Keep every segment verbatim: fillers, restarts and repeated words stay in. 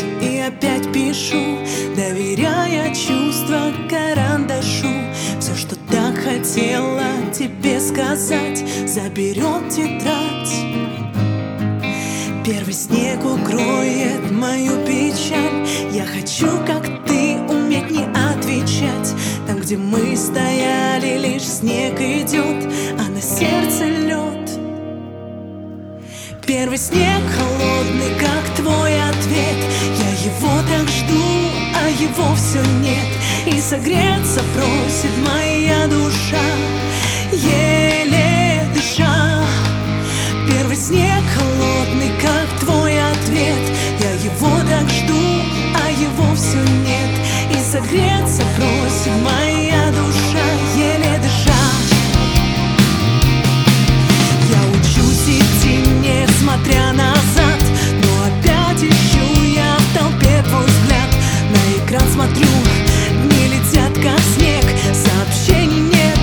опять и опять пишу, доверяя чувства карандашу. Все, что так хотела тебе сказать, заберет тетрадь. Первый снег укроет мою печаль. Я хочу, как ты, уметь не отвечать. Там, где мы стояли, лишь снег идет, а на сердце лед. Первый снег холодный, как твой ответ. Я его так жду, а его все нет. И согреться просит моя душа, еле дыша. Первый снег холодный, как твой ответ. Я его так жду, а его все нет. И согреться просит моя душа, еле дыша. Я учусь идти, несмотря назад, но опять ищу я в толпе твой взгляд. На экран смотрю, дни летят как снег, сообщений нет.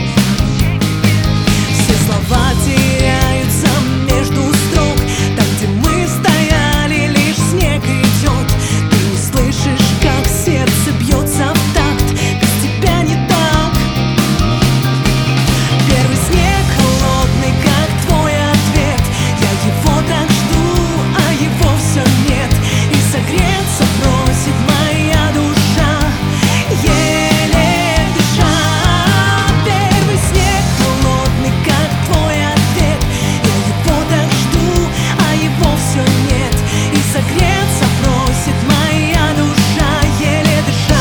Все слова теряются между строк. Там, где мы стояли, лишь снег идет. Ты не слышишь, как сердце бьется в такт. Без тебя не так. Первый снег холодный, как твой ответ. Я его так жду, а его все нет. И согреться просит моя душа, еле дыша. Первый снег холодный, как твой ответ. Я его так жду, а его все нет. И согреться просит моя душа, еле дыша.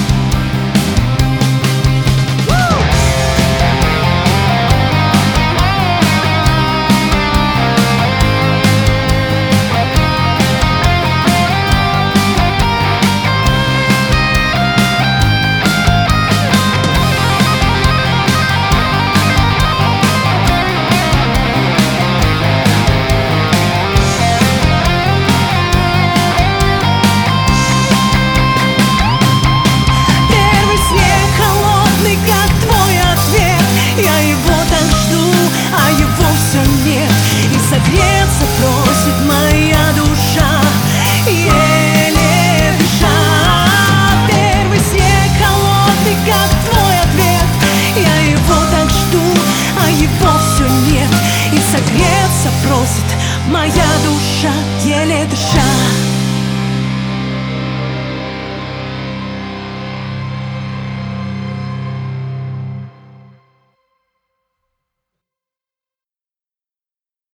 Первый снег холодный, как твой ответ. Я его так жду, а его все нет. И согреться просит моя душа, еле дыша. Первый снег холодный, как твой ответ. Я его так жду, а его все нет. И согреться просит моя душа, еле дыша.